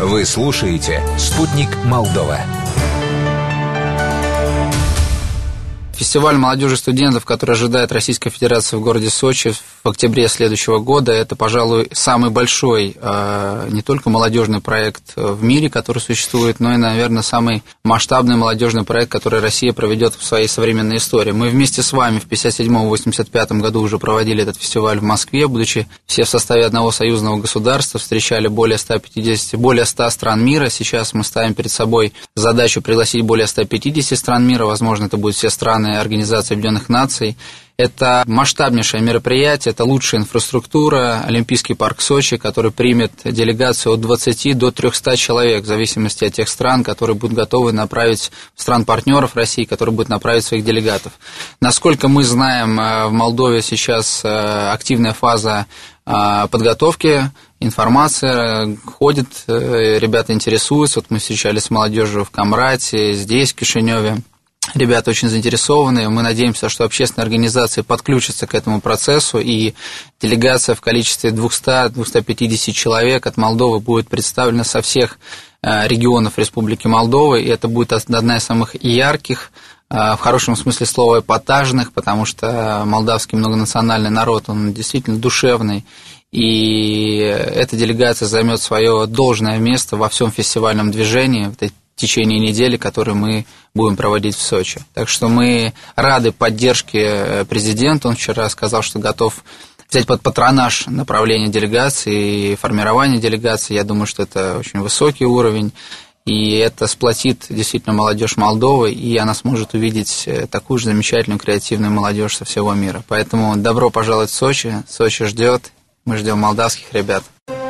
Вы слушаете «Спутник Молдова». Фестиваль молодежи и студентов, который ожидает Российская Федерация в городе Сочи в октябре следующего года, это, пожалуй, самый большой не только молодежный проект в мире, который существует, но и, наверное, самый масштабный молодежный проект, который Россия проведет в своей современной истории. Мы вместе с вами в 1957-1985 году уже проводили этот фестиваль в Москве, будучи все в составе одного союзного государства, встречали более 100 стран мира. Сейчас мы ставим перед собой задачу пригласить более 150 стран мира, возможно, это будут все страны Организации Объединенных Наций. Это масштабнейшее мероприятие, это лучшая инфраструктура, Олимпийский парк Сочи, который примет делегацию от 20 до 300 человек, в зависимости от тех стран, которые будут готовы направить, стран-партнеров России, которые будут направить своих делегатов. Насколько мы знаем, в Молдове сейчас активная фаза подготовки, информация ходит, ребята интересуются. Вот мы встречались с молодежью в Камрате, здесь, в Кишиневе. Ребята очень заинтересованы, мы надеемся, что общественные организации подключатся к этому процессу, и делегация в количестве 200-250 человек от Молдовы будет представлена со всех регионов Республики Молдова, и это будет одна из самых ярких, в хорошем смысле слова, эпатажных, потому что молдавский многонациональный народ, он действительно душевный, и эта делегация займет свое должное место во всем фестивальном движении, в течение недели, которую мы будем проводить в Сочи. Так что мы рады поддержке президента. Он вчера сказал, что готов взять под патронаж направление делегации и формирование делегации. Я думаю, что это очень высокий уровень, и это сплотит действительно молодежь Молдовы, и она сможет увидеть такую же замечательную креативную молодежь со всего мира. Поэтому добро пожаловать в Сочи. Сочи ждет. Мы ждем молдавских ребят.